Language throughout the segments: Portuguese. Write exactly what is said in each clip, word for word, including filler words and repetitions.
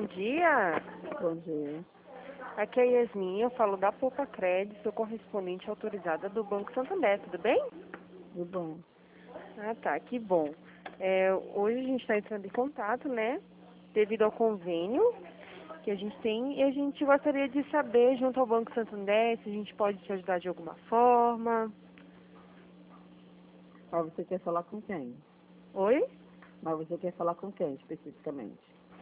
dia. Bom dia. Aqui é a Yasmin, eu falo da Poupa Crédito, sou correspondente autorizada do Banco Santander, tudo bem? Tudo bom. Ah, tá, que bom. É, hoje a gente está entrando em contato, né, devido ao convênio que a gente tem, e a gente gostaria de saber, junto ao Banco Santander, se a gente pode te ajudar de alguma forma. Mas você quer falar com quem? Oi? Mas você quer falar com quem, especificamente?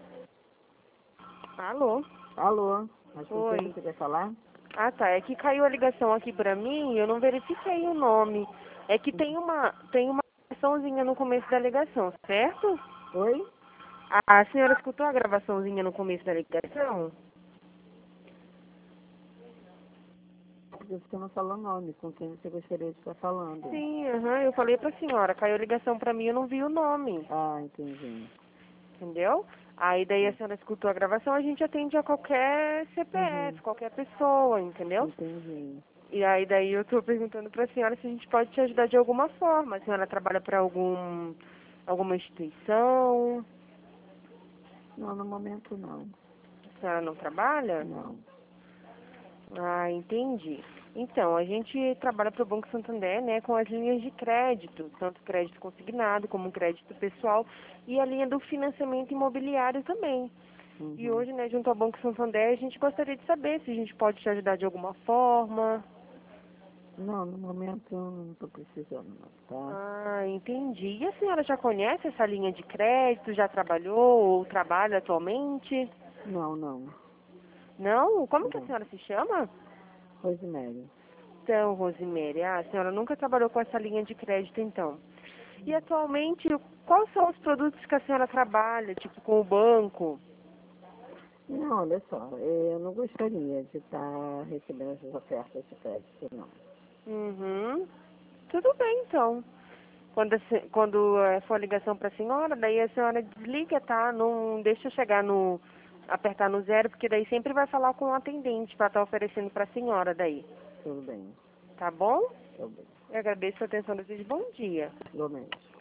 Alô? Alô? Mas com quem Oi. você quer falar? Ah, tá. É que caiu a ligação aqui pra mim e eu não verifiquei o nome. É que tem uma, tem uma gravaçãozinha no começo da ligação, certo? Oi? A, a senhora escutou a gravaçãozinha no começo da ligação? Porque você não falou o nome, com quem você gostaria de estar falando. Sim, aham. Eu falei pra senhora, caiu a ligação pra mim e eu não vi o nome. Ah, entendi. Entendeu? Aí daí a Sim. senhora escutou a gravação, a gente atende a qualquer C P F, Uhum. qualquer pessoa, entendeu? Entendi. E aí daí eu tô perguntando pra senhora se a gente pode te ajudar de alguma forma. A senhora trabalha pra algum, alguma instituição? Não, no momento não. A senhora não trabalha? Não. Ah, entendi. Então, a gente trabalha para o Banco Santander, né, com as linhas de crédito, tanto crédito consignado como crédito pessoal e a linha do financiamento imobiliário também. E Uhum. hoje, né, junto ao Banco Santander, a gente gostaria de saber se a gente pode te ajudar de alguma forma. Não, no momento eu não estou precisando, não, tá? Ah, entendi. E a senhora já conhece essa linha de crédito? Já trabalhou ou trabalha atualmente? Não, não. Não? Como que a Não. senhora se chama? Rosemary. Então, Rosemary, ah, a senhora nunca trabalhou com essa linha de crédito, então. E atualmente, quais são os produtos que a senhora trabalha, tipo com o banco? Não, olha só, eu não gostaria de estar recebendo essas ofertas de crédito, não. Uhum. Tudo bem, então. Quando, a se- quando eh, for a ligação para a senhora, daí a senhora desliga, tá? Não deixa chegar no... apertar no zero, porque daí sempre vai falar com o atendente para estar oferecendo para a senhora daí. Tudo bem, Tá bom? tudo bem. Eu agradeço a atenção de vocês. Bom dia. Igualmente.